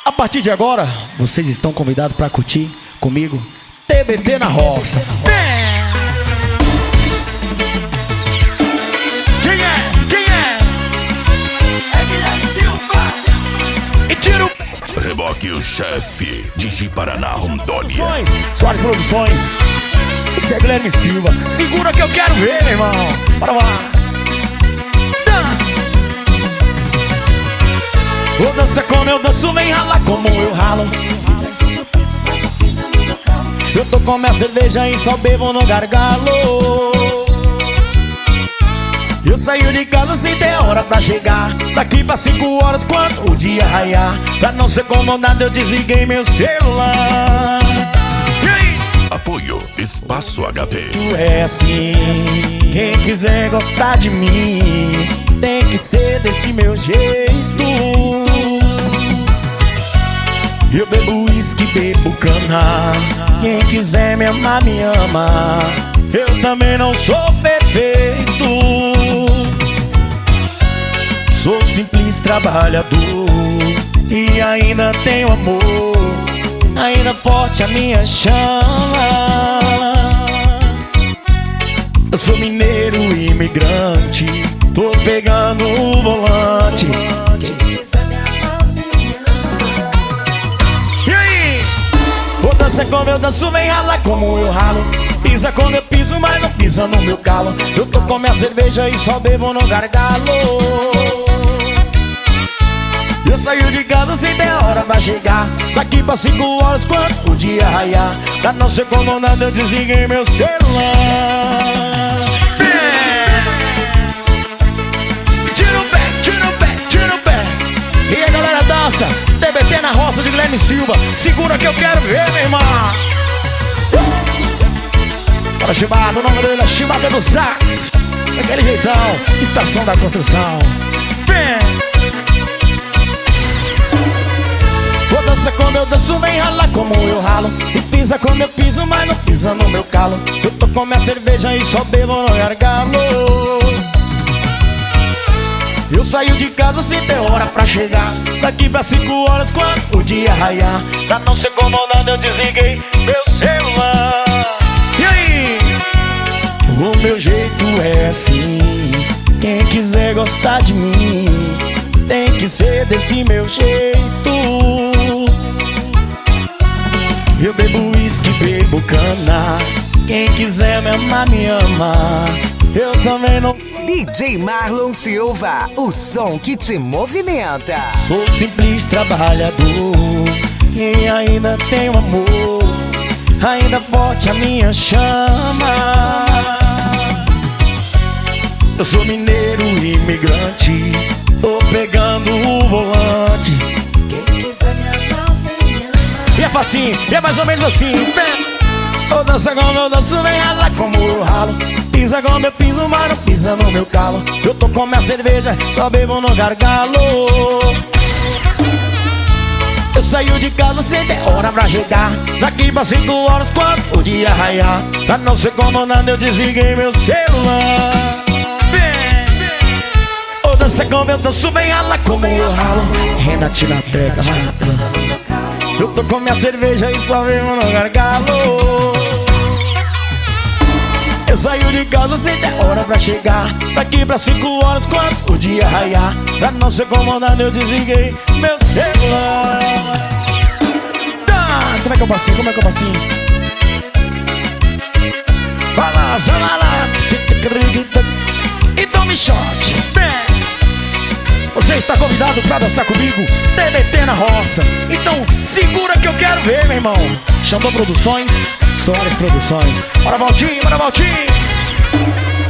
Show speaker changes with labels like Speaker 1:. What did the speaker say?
Speaker 1: A partir de agora, vocês estão convidados para curtir comigo TBT na Roça. Quem é? Quem é?
Speaker 2: É Guilherme Silva.
Speaker 1: E tira o...
Speaker 3: Reboque o chefe, Digi Paraná, Rondônia.
Speaker 1: Soares Produções. Esse é Guilherme Silva. Segura que eu quero ver, meu irmão. Bora lá. Vou dançar como eu danço, vem ralar como eu ralo. Eu tô com minha cerveja e só bebo no gargalo. Eu saio de casa sem ter hora pra chegar. Daqui pra 5 horas quando o dia raiar. Pra não ser comandado eu desliguei meu celular. E aí?
Speaker 3: Apoio Espaço HP.
Speaker 1: Tu é assim, quem quiser gostar de mim tem que ser desse meu jeito. Eu bebo uísque, bebo cana. Quem quiser me amar, me ama. Eu também não sou perfeito. Sou simples trabalhador e ainda tenho amor. Ainda forte a minha chama. Eu sou mineiro imigrante, tô pegando o volante. Vou dançar como eu danço, vem ralar como eu ralo. Pisa como eu piso, mas não pisa no meu calo. Eu tô com minha cerveja e só bebo no gargalo. Eu saio de casa sem ter hora pra chegar. Daqui pra 5 horas quando o dia raiar. Pra não ser comandado eu desliguei meu celular. Tira o pé, tira o pé, tira o pé. E a galera dança TBT na Roça de Guilherme Silva. Segura que eu quero ver, meu irmão. Bora Chibata, o nome dele é Chibata do Sax. Daquele jeitão, Estação da Construção. Vem! Vou dançar como eu danço, vem ralar como eu ralo. E pisa como eu piso, mas não pisa no meu calo. Eu tô com minha cerveja e só bebo no gargalo. Eu saio de casa sem ter hora pra chegar. Daqui pra 5 horas quando o dia raiar. Pra não ser comandado eu desliguei meu celular. E aí? O meu jeito é assim. Quem quiser gostar de mim tem que ser desse meu jeito. Eu bebo uísque, bebo cana. Quem quiser me amar, me ama. Eu também não...
Speaker 4: DJ Marlon Silva, o som que te movimenta.
Speaker 1: Sou simples trabalhador e ainda tenho amor. Ainda forte a minha chama. Eu sou mineiro imigrante, tô pegando o volante. Quem quiser me amar, me ama. E é facinho, e é mais ou menos assim. Eu danço como eu danço, vem ralar como eu ralo. Pisa como eu piso, mas não pisa no meu calo. Eu tô com minha cerveja, só bebo no gargalo. Eu saio de casa sem ter hora pra chegar. Daqui pra 5 horas quando o dia raiar. Pra não ser comandado eu desliguei meu celular. Vem! Dança como eu danço, vem ralar como eu ralo. Renatina Teca, eu tô com minha cerveja e só bebo no gargalo. Eu saio de casa sem ter hora pra chegar. Daqui pra 5 horas quando o dia raiar. Pra não ser comandado eu desliguei meu celular. Como é que é o passinho? Como é que é o passinho? Balança, balança. Então me choque. Você está convidado pra dançar comigo TBT na Roça. Então segura que eu quero ver, meu irmão. Xandão Produções, Soares Produções. Bora Valtinho, bora Valtinho.